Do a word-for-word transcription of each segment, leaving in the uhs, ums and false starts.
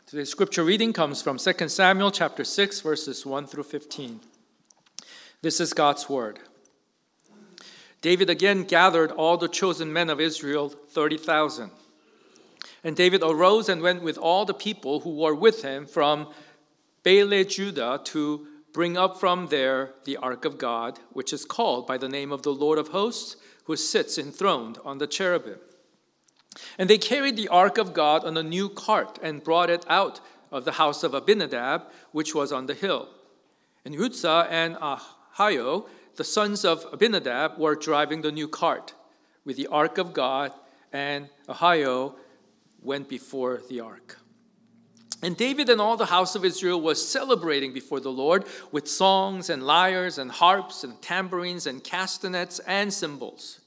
Today's scripture reading comes from Second Samuel chapter six, verses one through fifteen. This is God's word. David again gathered all the chosen men of Israel, thirty thousand. And David arose and went with all the people who were with him from Baalah, Judah, to bring up from there the ark of God, which is called by the name of the Lord of hosts, who sits enthroned on the cherubim. And they carried the ark of God on a new cart and brought it out of the house of Abinadab, which was on the hill. And Uzzah and Ahio, the sons of Abinadab, were driving the new cart with the ark of God, and Ahio went before the ark. And David and all the house of Israel was celebrating before the Lord with songs and lyres and harps and tambourines and castanets and cymbals.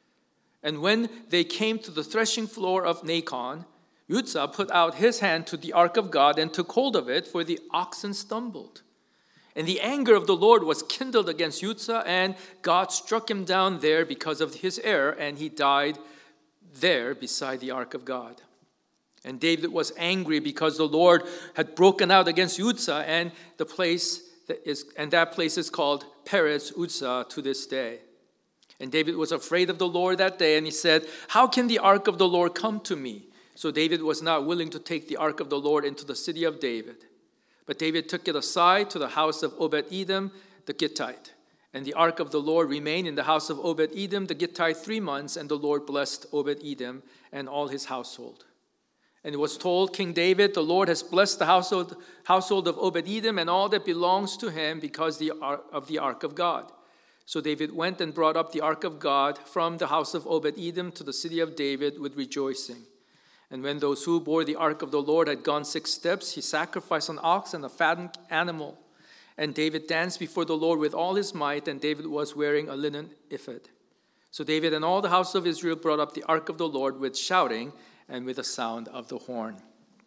And when they came to the threshing floor of Nacon, Uzzah put out his hand to the ark of God and took hold of it, for the oxen stumbled. And the anger of the Lord was kindled against Uzzah, and God struck him down there because of his error, and he died there beside the ark of God. And David was angry because the Lord had broken out against Uzzah, and the place that is and that place is called Perez Uzzah to this day. And David was afraid of the Lord that day, and he said, "How can the ark of the Lord come to me?" So David was not willing to take the ark of the Lord into the city of David. But David took it aside to the house of Obed-Edom the Gittite. And the ark of the Lord remained in the house of Obed-Edom the Gittite three months, and the Lord blessed Obed-Edom and all his household. And it was told King David, "The Lord has blessed the household, household of Obed-Edom and all that belongs to him because the, of the ark of God." So David went and brought up the ark of God from the house of Obed-Edom to the city of David with rejoicing. And when those who bore the ark of the Lord had gone six steps, he sacrificed an ox and a fattened animal. And David danced before the Lord with all his might, and David was wearing a linen ephod. So David and all the house of Israel brought up the ark of the Lord with shouting and with the sound of the horn.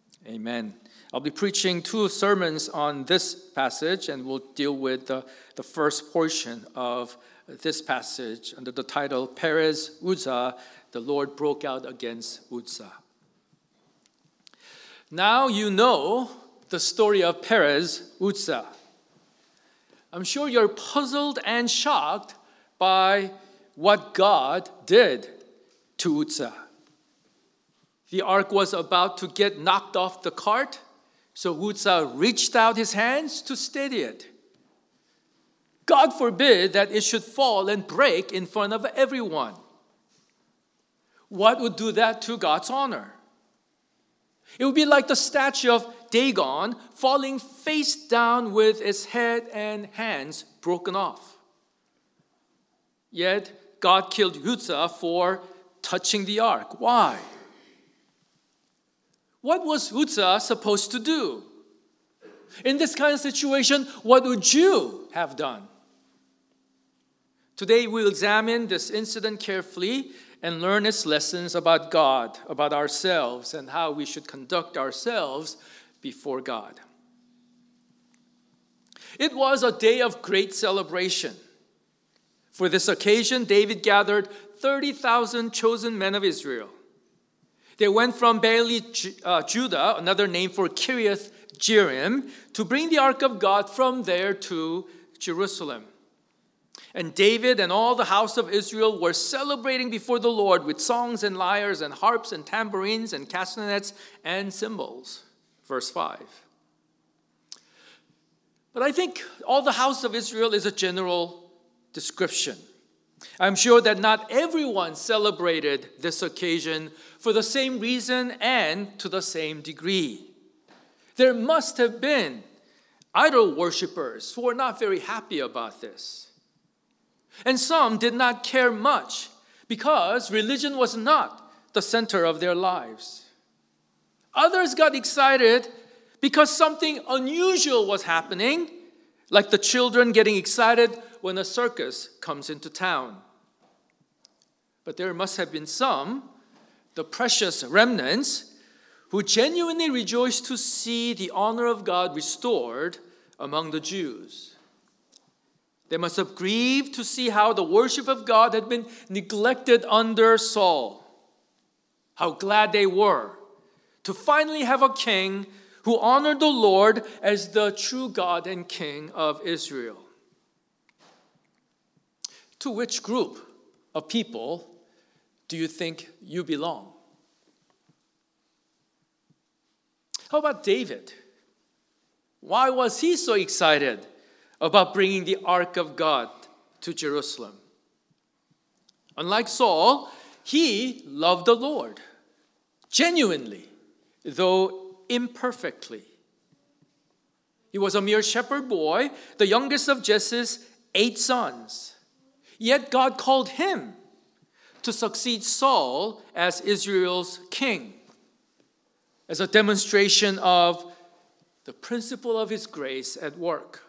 Amen. I'll be preaching two sermons on this passage, and we'll deal with the, the first portion of this passage under the title, Perez Uzzah, the Lord broke out against Uzzah. Now you know the story of Perez Uzzah. I'm sure you're puzzled and shocked by what God did to Uzzah. The ark was about to get knocked off the cart, so Uzzah reached out his hands to steady it. God forbid that it should fall and break in front of everyone. What would do that to God's honor? It would be like the statue of Dagon falling face down with its head and hands broken off. Yet God killed Uzzah for touching the ark. Why? What was Uzzah supposed to do? In this kind of situation, what would you have done? Today we'll examine this incident carefully and learn its lessons about God, about ourselves, and how we should conduct ourselves before God. It was a day of great celebration. For this occasion, David gathered thirty thousand chosen men of Israel. They went from Baalah, uh, Judah, another name for Kiriath Jearim, to bring the ark of God from there to Jerusalem. And David and all the house of Israel were celebrating before the Lord with songs and lyres and harps and tambourines and castanets and cymbals. Verse five. But I think all the house of Israel is a general description. I'm sure that not everyone celebrated this occasion for the same reason and to the same degree. There must have been idol worshippers who were not very happy about this. And some did not care much because religion was not the center of their lives. Others got excited because something unusual was happening, like the children getting excited when a circus comes into town. But there must have been some, the precious remnants, who genuinely rejoiced to see the honor of God restored among the Jews. They must have grieved to see how the worship of God had been neglected under Saul. How glad they were to finally have a king who who honored the Lord as the true God and King of Israel. To which group of people do you think you belong? How about David? Why was he so excited about bringing the Ark of God to Jerusalem? Unlike Saul, he loved the Lord genuinely, though imperfectly. He was a mere shepherd boy, the youngest of Jesse's eight sons. Yet God called him to succeed Saul as Israel's king, as a demonstration of the principle of his grace at work.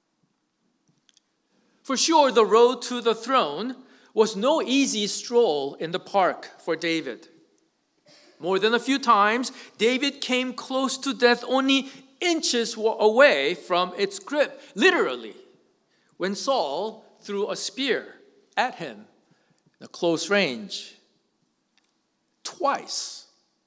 For sure, the road to the throne was no easy stroll in the park for David. More than a few times, David came close to death only inches away from its grip, literally, when Saul threw a spear at him at close range. Twice.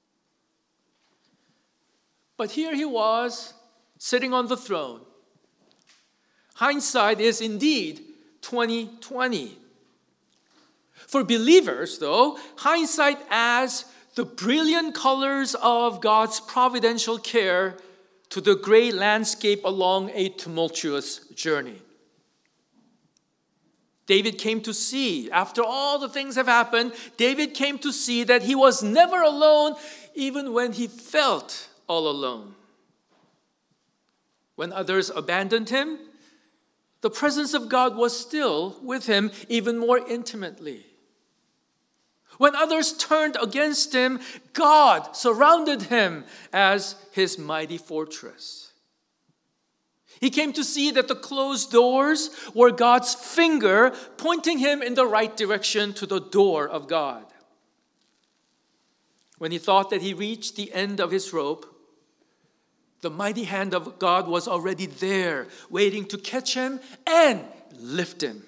But here he was, sitting on the throne. Hindsight is indeed twenty twenty. For believers, though, hindsight adds the brilliant colors of God's providential care to the gray landscape along a tumultuous journey. David came to see, after all the things have happened, David came to see that he was never alone, even when he felt all alone. When others abandoned him, the presence of God was still with him even more intimately. When others turned against him, God surrounded him as his mighty fortress. He came to see that the closed doors were God's finger pointing him in the right direction to the door of God. When he thought that he reached the end of his rope, the mighty hand of God was already there, waiting to catch him and lift him.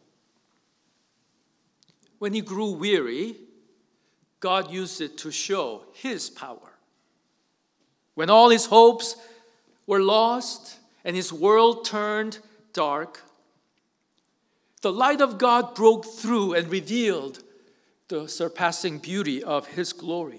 When he grew weary, God used it to show his power. When all his hopes were lost and his world turned dark, the light of God broke through and revealed the surpassing beauty of his glory.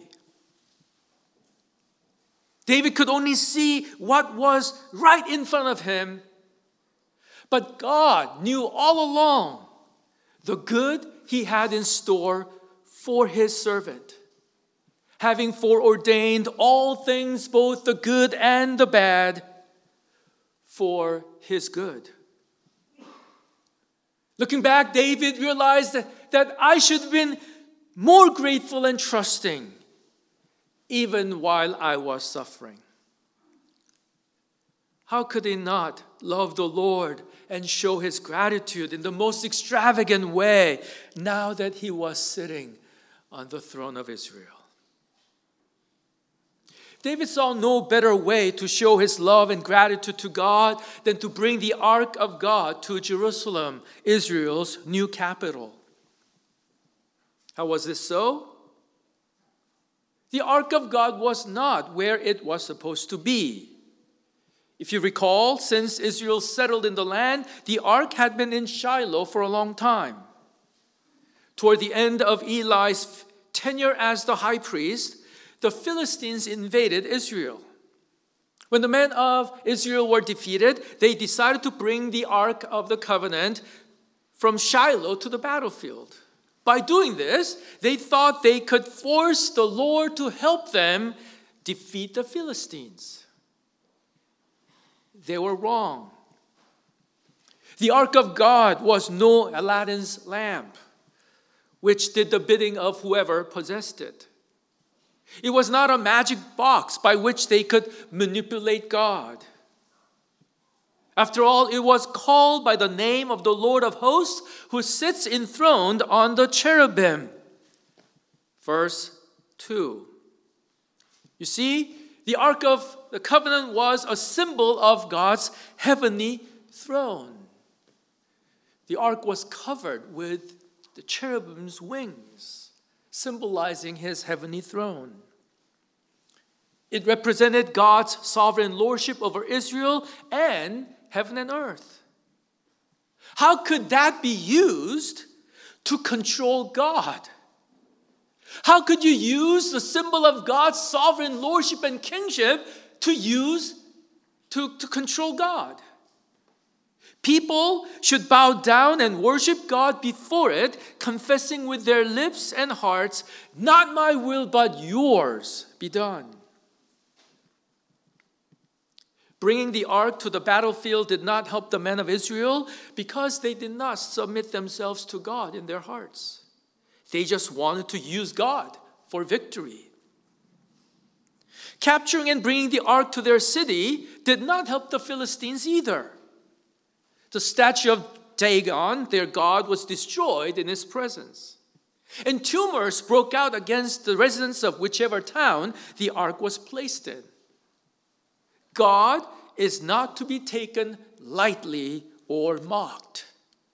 David could only see what was right in front of him, but God knew all along the good he had in store for his servant, having foreordained all things, both the good and the bad, for his good. Looking back, David realized that, that I should have been more grateful and trusting, even while I was suffering. How could he not love the Lord and show his gratitude in the most extravagant way now that he was sitting on the throne of Israel? David saw no better way to show his love and gratitude to God than to bring the Ark of God to Jerusalem, Israel's new capital. How was this so? The Ark of God was not where it was supposed to be. If you recall, since Israel settled in the land, the Ark had been in Shiloh for a long time. Toward the end of Eli's tenure as the high priest, the Philistines invaded Israel. When the men of Israel were defeated, they decided to bring the Ark of the Covenant from Shiloh to the battlefield. By doing this, they thought they could force the Lord to help them defeat the Philistines. They were wrong. The Ark of God was no Aladdin's lamp, which did the bidding of whoever possessed it. It was not a magic box by which they could manipulate God. After all, it was called by the name of the Lord of hosts, who sits enthroned on the cherubim. Verse two. You see, the Ark of the Covenant was a symbol of God's heavenly throne. The Ark was covered with the cherubim's wings, symbolizing his heavenly throne. It represented God's sovereign lordship over Israel and heaven and earth. How could that be used to control God? How could you use the symbol of God's sovereign lordship and kingship to use to, to control God? People should bow down and worship God before it, confessing with their lips and hearts, "Not my will, but yours be done." Bringing the ark to the battlefield did not help the men of Israel because they did not submit themselves to God in their hearts. They just wanted to use God for victory. Capturing and bringing the ark to their city did not help the Philistines either. The statue of Dagon, their god, was destroyed in his presence. And tumors broke out against the residents of whichever town the ark was placed in. God is not to be taken lightly or mocked.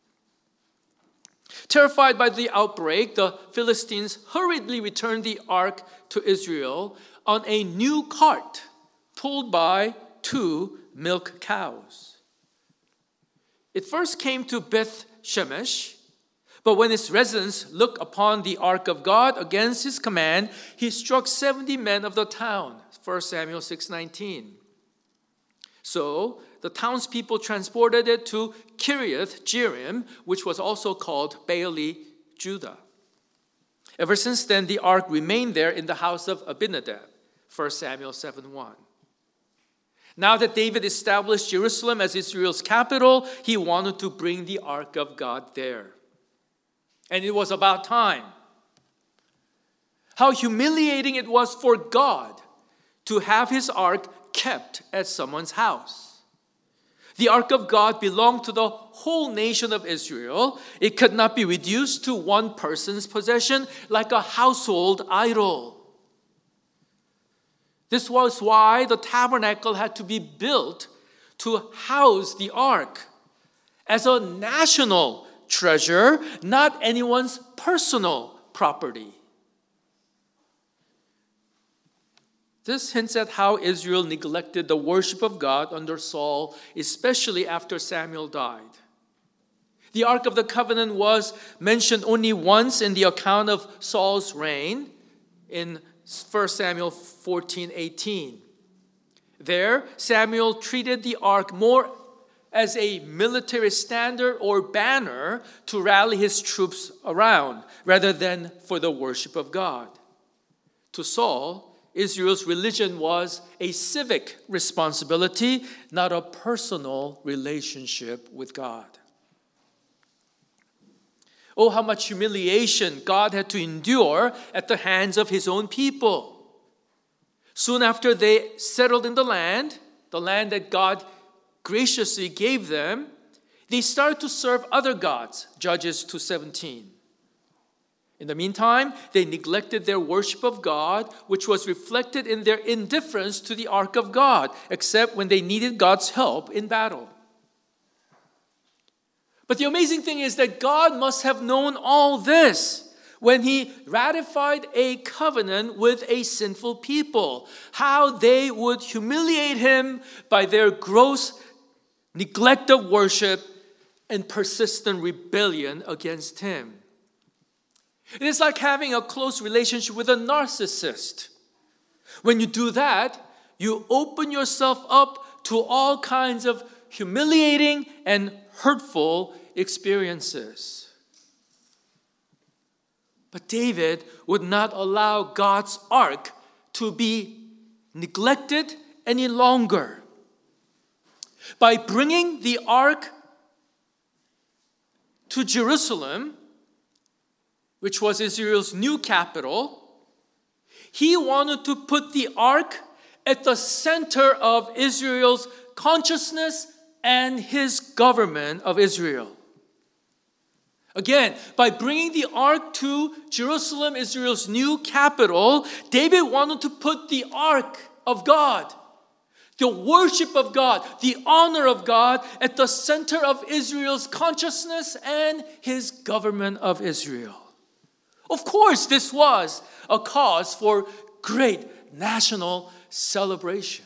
Terrified by the outbreak, the Philistines hurriedly returned the ark to Israel on a new cart pulled by two milk cows. It first came to Beth Shemesh, but when its residents looked upon the ark of God against his command, he struck seventy men of the town. First Samuel six nineteen. So the townspeople transported it to Kiriath Jearim, which was also called Baali, Judah. Ever since then, the ark remained there in the house of Abinadab. First Samuel seven one. Now that David established Jerusalem as Israel's capital, he wanted to bring the ark of God there. And it was about time. How humiliating it was for God to have his ark kept at someone's house. The ark of God belonged to the whole nation of Israel. It could not be reduced to one person's possession like a household idol. This was why the tabernacle had to be built to house the ark as a national treasure, not anyone's personal property. This hints at how Israel neglected the worship of God under Saul, especially after Samuel died. The Ark of the Covenant was mentioned only once in the account of Saul's reign in First Samuel fourteen eighteen. There, Samuel treated the ark more as a military standard or banner to rally his troops around, rather than for the worship of God. To Saul, Israel's religion was a civic responsibility, not a personal relationship with God. Oh, how much humiliation God had to endure at the hands of his own people. Soon after they settled in the land, the land that God graciously gave them, they started to serve other gods, Judges two seventeen. In the meantime, they neglected their worship of God, which was reflected in their indifference to the ark of God, except when they needed God's help in battle. But the amazing thing is that God must have known all this when he ratified a covenant with a sinful people, how they would humiliate him by their gross neglect of worship and persistent rebellion against him. It is like having a close relationship with a narcissist. When you do that, you open yourself up to all kinds of humiliating and hurtful experiences. But David would not allow God's ark to be neglected any longer. By bringing the ark to Jerusalem, which was Israel's new capital, he wanted to put the ark at the center of Israel's consciousness and his government of Israel. Again, by bringing the ark to Jerusalem, Israel's new capital, David wanted to put the ark of God, the worship of God, the honor of God at the center of Israel's consciousness and his government of Israel. Of course, this was a cause for great national celebration.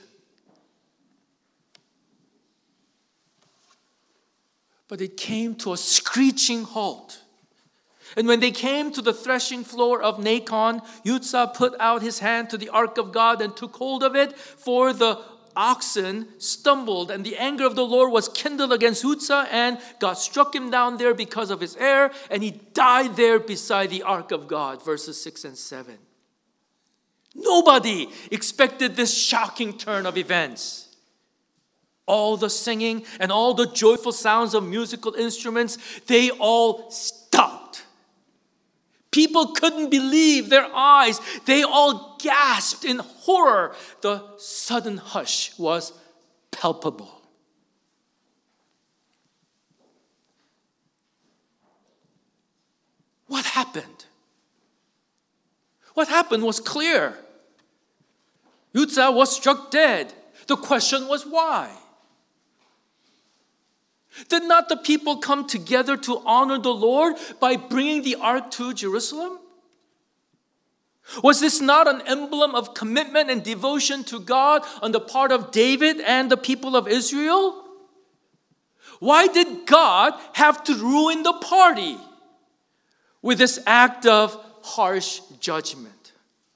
But it came to a screeching halt. And when they came to the threshing floor of Nacon, Uzzah put out his hand to the ark of God and took hold of it, for the oxen stumbled, and the anger of the Lord was kindled against Uzzah, and God struck him down there because of his error, and he died there beside the ark of God. Verses six and seven. Nobody expected this shocking turn of events. All the singing and all the joyful sounds of musical instruments, they all stopped. People couldn't believe their eyes. They all gasped in horror. The sudden hush was palpable. What happened? What happened was clear. Uzzah was struck dead. The question was why? Did not the people come together to honor the Lord by bringing the ark to Jerusalem? Was this not an emblem of commitment and devotion to God on the part of David and the people of Israel? Why did God have to ruin the party with this act of harsh judgment?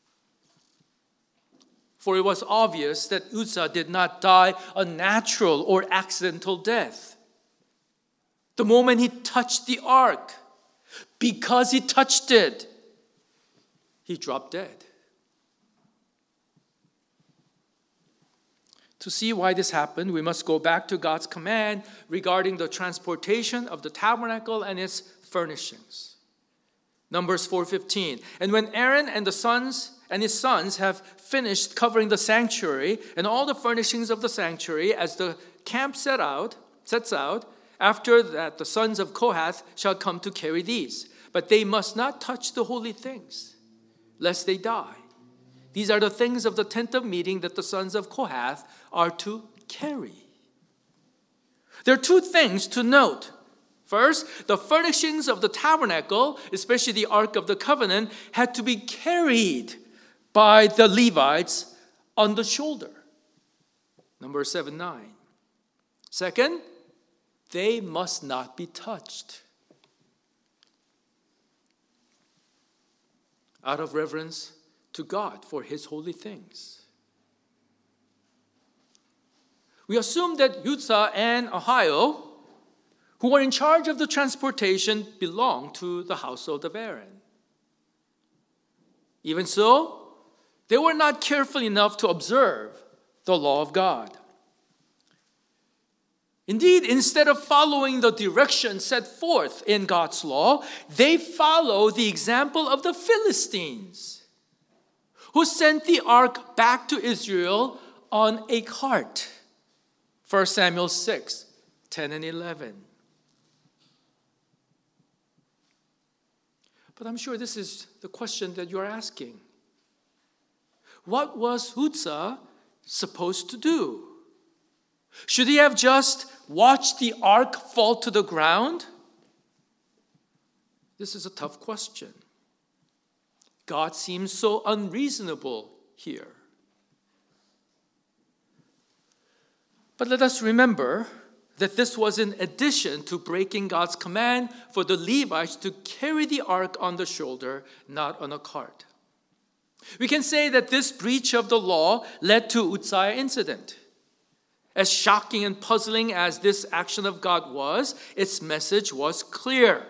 For it was obvious that Uzzah did not die a natural or accidental death. The moment he touched the ark, because he touched it, he dropped dead. To see why this happened, we must go back to God's command regarding the transportation of the tabernacle and its furnishings. Numbers four fifteen. And when Aaron and the sons and his sons have finished covering the sanctuary and all the furnishings of the sanctuary, as the camp set out, sets out, after that the sons of Kohath shall come to carry these. But they must not touch the holy things, lest they die. These are the things of the tent of meeting that the sons of Kohath are to carry. There are two things to note. First, the furnishings of the tabernacle, especially the Ark of the Covenant, had to be carried by the Levites on the shoulder. Numbers seven nine. Second, they must not be touched. Out of reverence to God for his holy things. We assume that Uzzah and Ahio, who were in charge of the transportation, belonged to the household of Aaron. Even so, they were not careful enough to observe the law of God. Indeed, instead of following the direction set forth in God's law, they follow the example of the Philistines, who sent the ark back to Israel on a cart. First Samuel six, ten and eleven. But I'm sure this is the question that you're asking. What was Uzzah supposed to do? Should he have just watched the ark fall to the ground? This is a tough question. God seems so unreasonable here. But let us remember that this was in addition to breaking God's command for the Levites to carry the ark on the shoulder, not on a cart. We can say that this breach of the law led to Uzziah incident. As shocking and puzzling as this action of God was, its message was clear.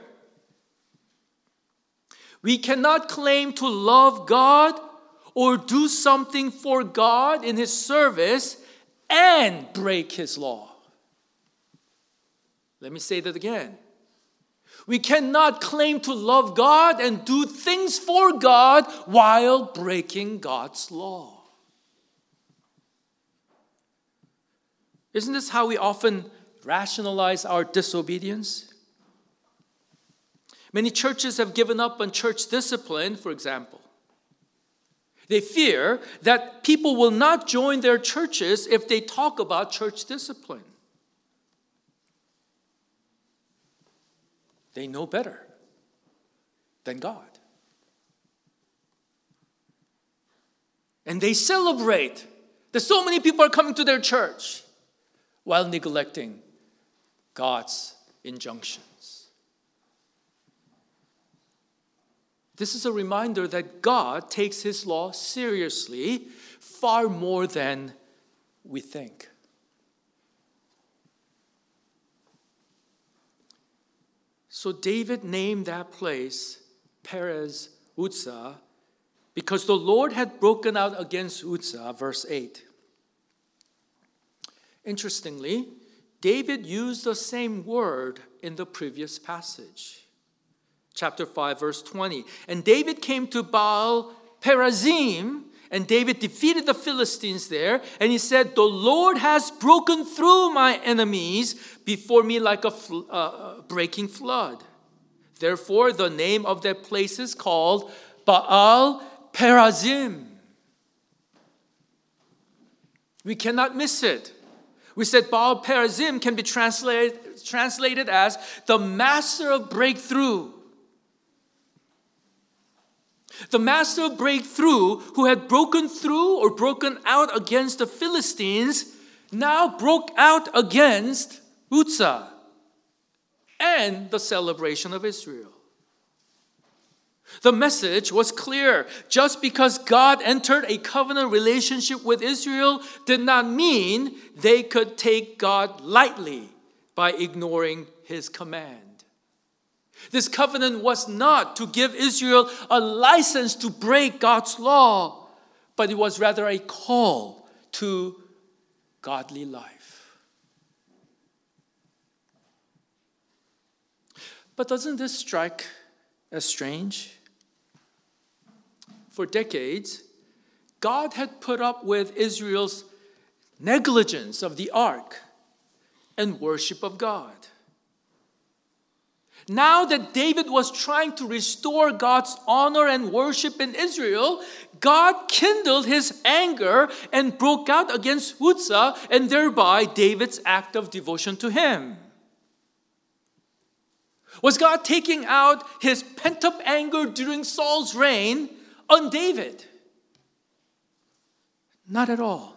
We cannot claim to love God or do something for God in his service and break his law. Let me say that again. We cannot claim to love God and do things for God while breaking God's law. Isn't this how we often rationalize our disobedience? Many churches have given up on church discipline, for example. They fear that people will not join their churches if they talk about church discipline. They know better than God. And they celebrate that so many people are coming to their church while neglecting God's injunctions. This is a reminder that God takes his law seriously far more than we think. So David named that place Perez Uzzah because the Lord had broken out against Uzzah, verse eight. Interestingly, David used the same word in the previous passage. Chapter five, verse twenty. And David came to Baal Perazim, and David defeated the Philistines there. And he said, the Lord has broken through my enemies before me like a fl- uh, breaking flood. Therefore, the name of that place is called Baal Perazim. We cannot miss it. We said Baal Perazim can be translated, translated as the master of breakthrough. The master of breakthrough who had broken through or broken out against the Philistines now broke out against Uzzah and the celebration of Israel. The message was clear. Just because God entered a covenant relationship with Israel did not mean they could take God lightly by ignoring his command. This covenant was not to give Israel a license to break God's law, but it was rather a call to godly life. But doesn't this strike as strange? For decades, God had put up with Israel's negligence of the ark and worship of God. Now that David was trying to restore God's honor and worship in Israel, God kindled his anger and broke out against Uzzah, and thereby David's act of devotion to him. Was God taking out his pent-up anger during Saul's reign on David? Not at all.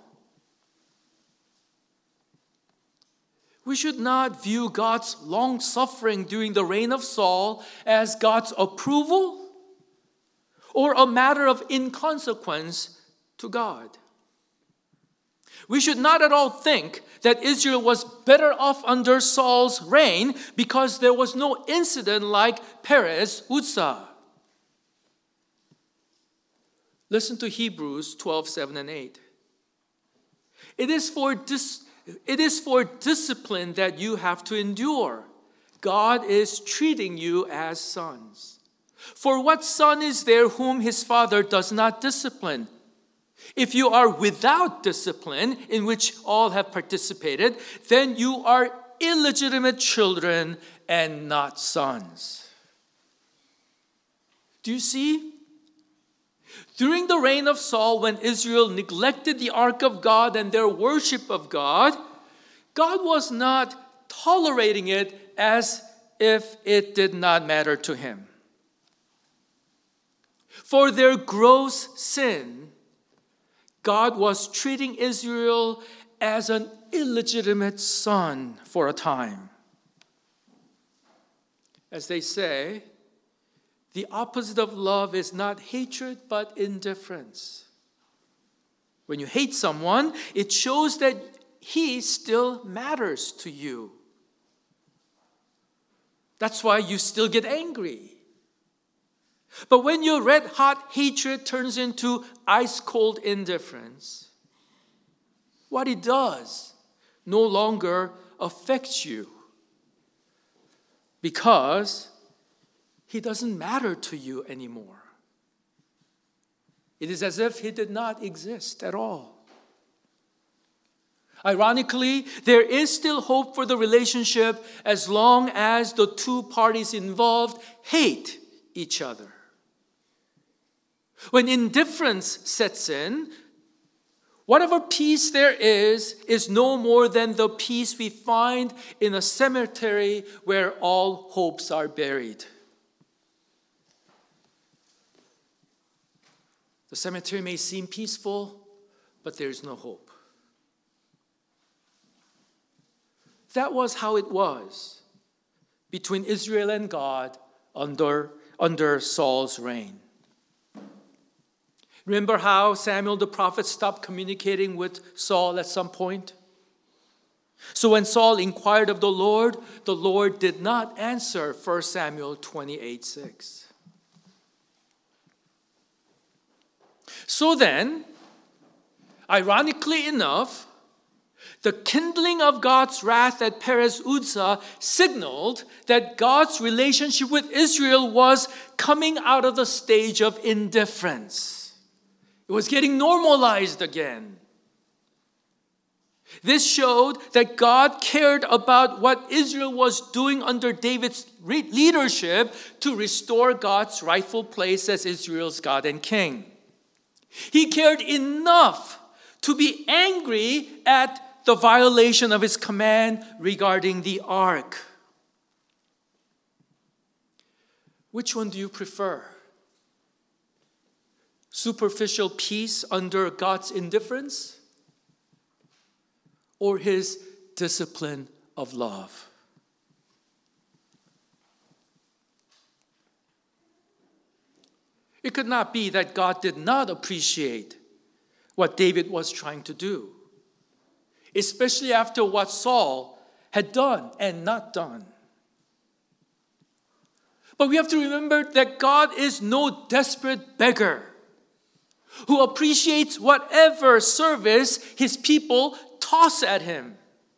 We should not view God's long-suffering during the reign of Saul as God's approval or a matter of inconsequence to God. We should not at all think that Israel was better off under Saul's reign because there was no incident like Perez Uzzah. Listen to Hebrews twelve, seven and eight. It is for dis- it is for discipline that you have to endure. God is treating you as sons. For what son is there whom his father does not discipline? If you are without discipline, in which all have participated, then you are illegitimate children and not sons. Do you see? During the reign of Saul, when Israel neglected the ark of God and their worship of God, God was not tolerating it as if it did not matter to him. For their gross sin, God was treating Israel as an illegitimate son for a time. As they say, the opposite of love is not hatred, but indifference. When you hate someone, it shows that he still matters to you. That's why you still get angry. But when your red-hot hatred turns into ice-cold indifference, what it does no longer affects you because he doesn't matter to you anymore. It is as if he did not exist at all. Ironically, there is still hope for the relationship as long as the two parties involved hate each other. When indifference sets in, whatever peace there is, is no more than the peace we find in a cemetery where all hopes are buried. The cemetery may seem peaceful, but there is no hope. That was how it was between Israel and God under, under Saul's reign. Remember how Samuel the prophet stopped communicating with Saul at some point? So when Saul inquired of the Lord, the Lord did not answer, First Samuel twenty-eight six. So then, ironically enough, the kindling of God's wrath at Perez Uzzah signaled that God's relationship with Israel was coming out of the stage of indifference. It was getting normalized again. This showed that God cared about what Israel was doing under David's leadership to restore God's rightful place as Israel's God and King. He cared enough to be angry at the violation of his command regarding the ark. Which one do you prefer? Superficial peace under God's indifference, or his discipline of love? It could not be that God did not appreciate what David was trying to do, especially after what Saul had done and not done. But we have to remember that God is no desperate beggar who appreciates whatever service his people toss at him.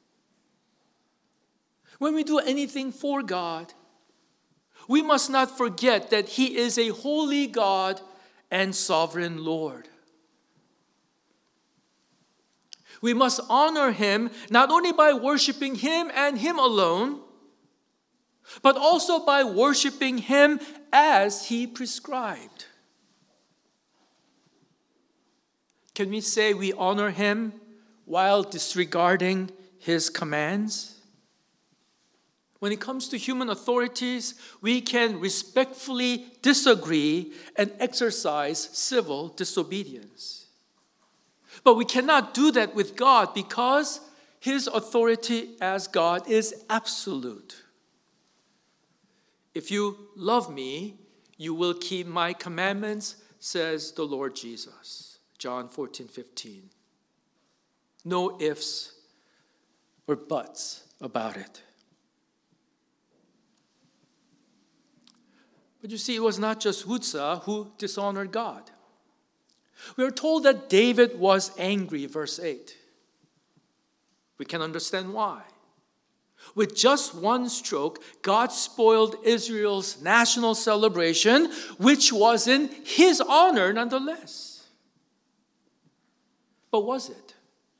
When we do anything for God, we must not forget that he is a holy God and sovereign Lord. We must honor him not only by worshiping him and him alone, but also by worshiping him as he prescribed. Can we say we honor him while disregarding his commands? When it comes to human authorities, we can respectfully disagree and exercise civil disobedience. But we cannot do that with God because his authority as God is absolute. If you love me, you will keep my commandments, says the Lord Jesus. John fourteen fifteen. No ifs or buts about it. But you see, it was not just Uzzah who dishonored God. We are told that David was angry, verse eight. We can understand why. With just one stroke, God spoiled Israel's national celebration, which was in his honor nonetheless. But was it?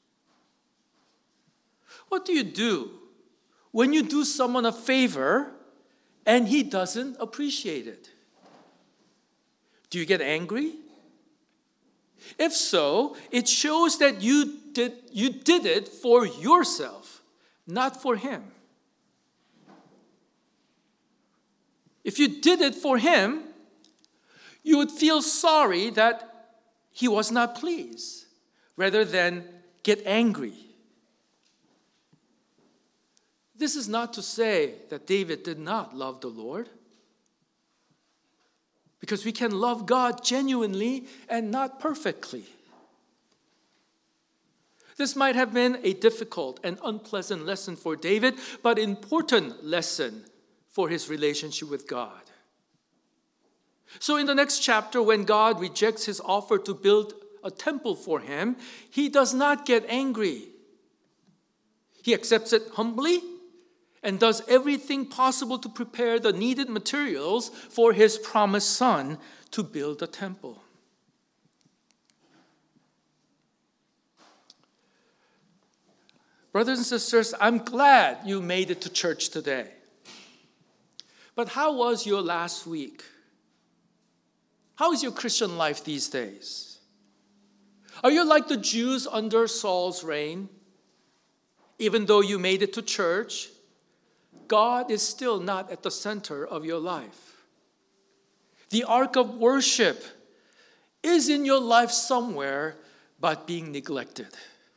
What do you do when you do someone a favor and he doesn't appreciate it? Do you get angry? If so, it shows that you did, you did it for yourself, not for him. If you did it for him, you would feel sorry that he was not pleased, rather than get angry. This is not to say that David did not love the Lord, because we can love God genuinely and not perfectly. This might have been a difficult and unpleasant lesson for David, but important lesson for his relationship with God. So in the next chapter, when God rejects his offer to build a temple for him, he does not get angry. He accepts it humbly and does everything possible to prepare the needed materials for his promised son to build a temple. Brothers and sisters, I'm glad you made it to church today. But how was your last week? How is your Christian life these days? Are you like the Jews under Saul's reign? Even though you made it to church, God is still not at the center of your life. The ark of worship is in your life somewhere but being neglected.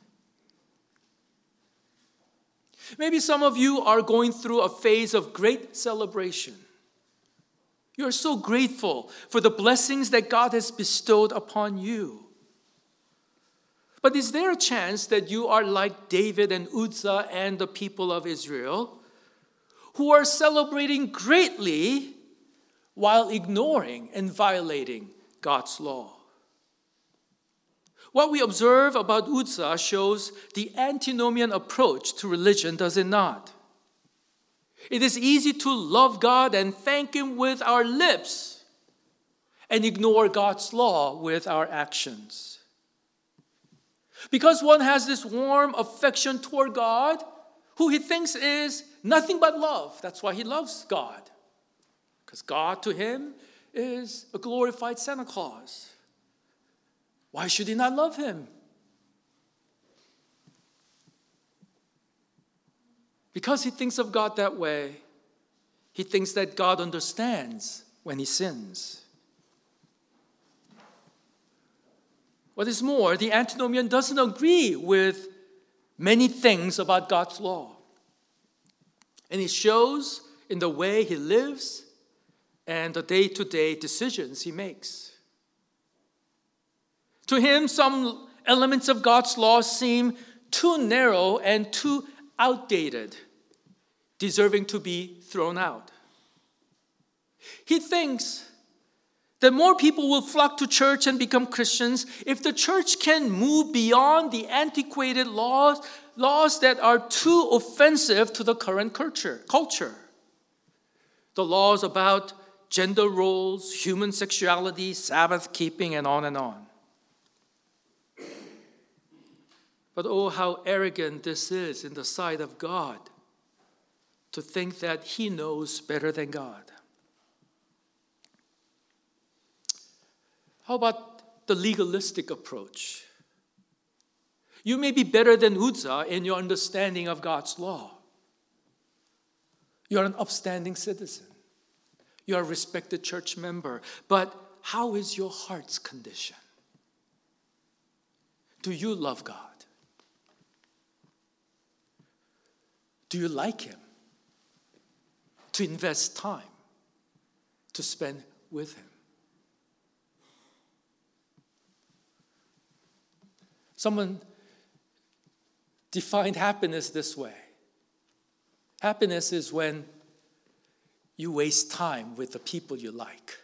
Maybe some of you are going through a phase of great celebration. You're so grateful for the blessings that God has bestowed upon you. But is there a chance that you are like David and Uzzah and the people of Israel, who are celebrating greatly while ignoring and violating God's law? What we observe about Uzzah shows the antinomian approach to religion, does it not? It is easy to love God and thank Him with our lips and ignore God's law with our actions. Because one has this warm affection toward God, who he thinks is nothing but love. That's why he loves God. Because God to him is a glorified Santa Claus. Why should he not love him? Because he thinks of God that way, he thinks that God understands when he sins. What is more, the antinomian doesn't agree with many things about God's law. And it shows in the way he lives and the day-to-day decisions he makes. To him, some elements of God's law seem too narrow and too outdated, deserving to be thrown out. He thinks that more people will flock to church and become Christians if the church can move beyond the antiquated laws, laws that are too offensive to the current culture. culture. The laws about gender roles, human sexuality, Sabbath keeping, and on and on. But oh, how arrogant this is in the sight of God, to think that he knows better than God. How about the legalistic approach? You may be better than Uzzah in your understanding of God's law. You're an upstanding citizen. You're a respected church member. But how is your heart's condition? Do you love God? Do you like him? To invest time to spend with him? Someone defined happiness this way. Happiness is when you waste time with the people you like.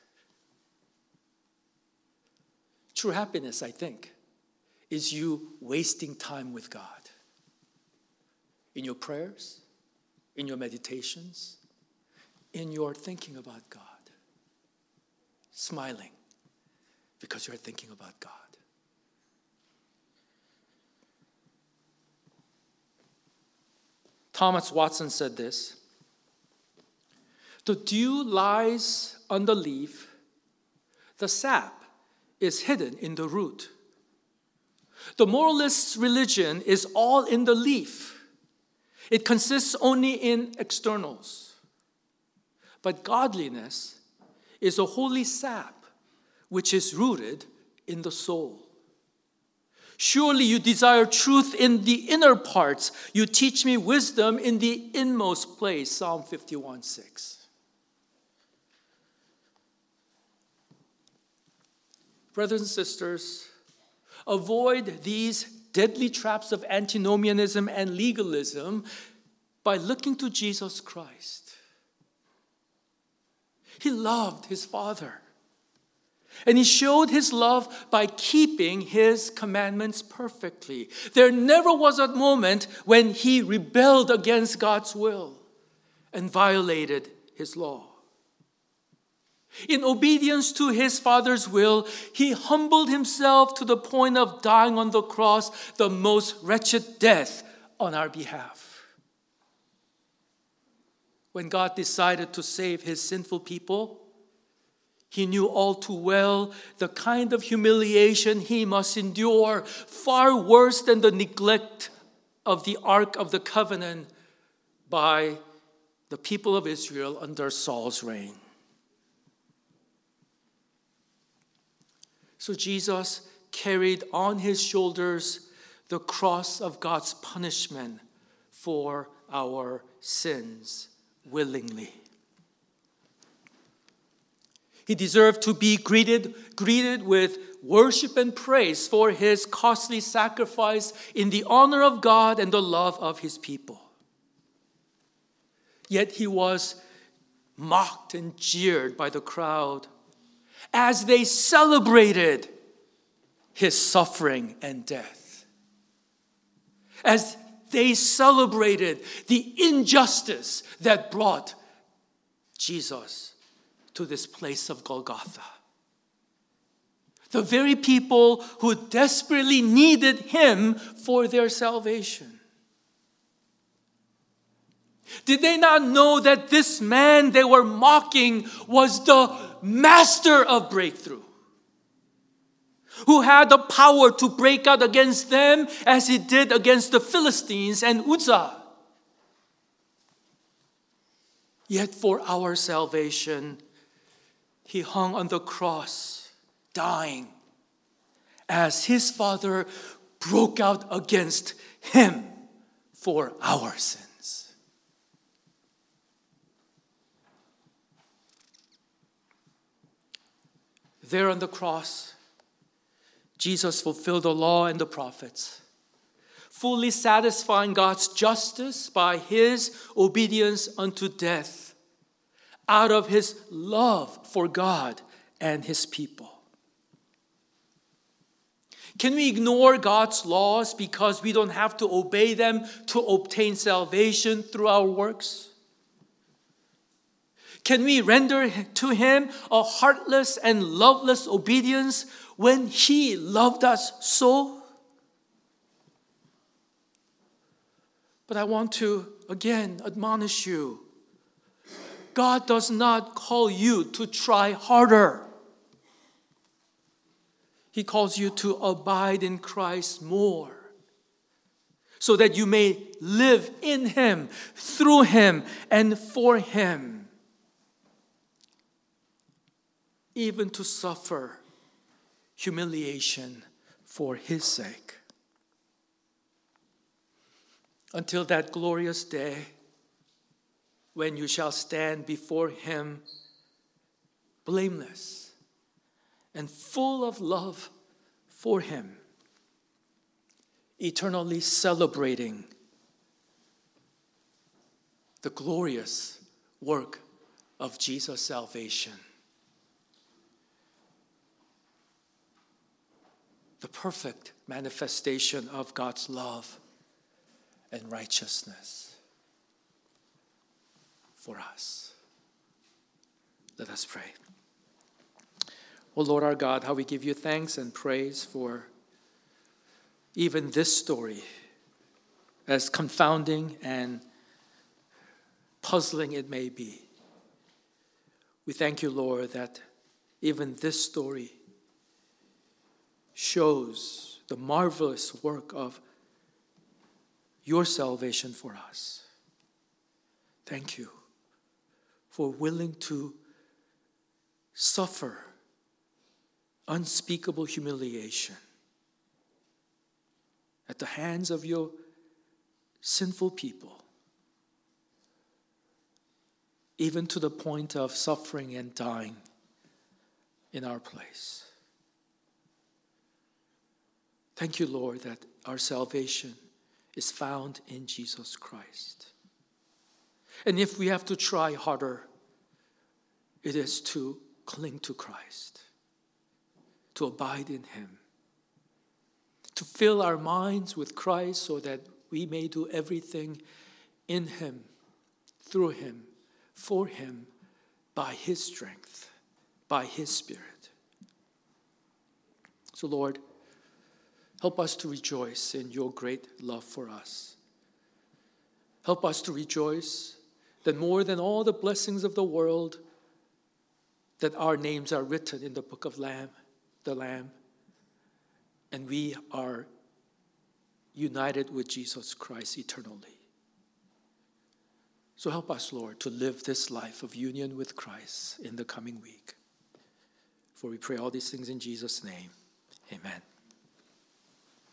True happiness, I think, is you wasting time with God. In your prayers, in your meditations, in your thinking about God. Smiling because you're thinking about God. Thomas Watson said this: the dew lies on the leaf, the sap is hidden in the root. The moralist's religion is all in the leaf. It consists only in externals. But godliness is a holy sap which is rooted in the soul. Surely you desire truth in the inner parts. You teach me wisdom in the inmost place. Psalm fifty-one six. Brothers and sisters, avoid these deadly traps of antinomianism and legalism by looking to Jesus Christ. He loved his Father. And he showed his love by keeping his commandments perfectly. There never was a moment when he rebelled against God's will and violated his law. In obedience to his Father's will, he humbled himself to the point of dying on the cross, the most wretched death on our behalf. When God decided to save his sinful people, he knew all too well the kind of humiliation he must endure, far worse than the neglect of the Ark of the Covenant by the people of Israel under Saul's reign. So Jesus carried on his shoulders the cross of God's punishment for our sins willingly. He deserved to be greeted, greeted with worship and praise for his costly sacrifice in the honor of God and the love of his people. Yet he was mocked and jeered by the crowd as they celebrated his suffering and death. As they celebrated the injustice that brought Jesus to this place of Golgotha. The very people who desperately needed him for their salvation. Did they not know that this man they were mocking was the master of breakthrough? Who had the power to break out against them as he did against the Philistines and Uzzah. Yet for our salvation, he hung on the cross, dying, as his Father broke out against him for our sins. There on the cross, Jesus fulfilled the law and the prophets, fully satisfying God's justice by his obedience unto death, out of his love for God and his people. Can we ignore God's laws because we don't have to obey them to obtain salvation through our works? Can we render to him a heartless and loveless obedience when he loved us so? But I want to again admonish you. God does not call you to try harder. He calls you to abide in Christ more, so that you may live in him, through him, and for him, even to suffer humiliation for his sake. Until that glorious day when you shall stand before him blameless and full of love for him, eternally celebrating the glorious work of Jesus' salvation. The perfect manifestation of God's love and righteousness for us. Let us pray. O Lord our God, how we give you thanks and praise for even this story, as confounding and puzzling it may be. We thank you, Lord, that even this story shows the marvelous work of your salvation for us. Thank you for willing to suffer unspeakable humiliation at the hands of your sinful people, even to the point of suffering and dying in our place. Thank you, Lord, that our salvation is found in Jesus Christ. And if we have to try harder, it is to cling to Christ, to abide in him, to fill our minds with Christ so that we may do everything in him, through him, for him, by his strength, by his Spirit. So, Lord, help us to rejoice in your great love for us. Help us to rejoice that more than all the blessings of the world, that our names are written in the book of Lamb, the Lamb, and we are united with Jesus Christ eternally. So help us, Lord, to live this life of union with Christ in the coming week. For we pray all these things in Jesus' name. Amen.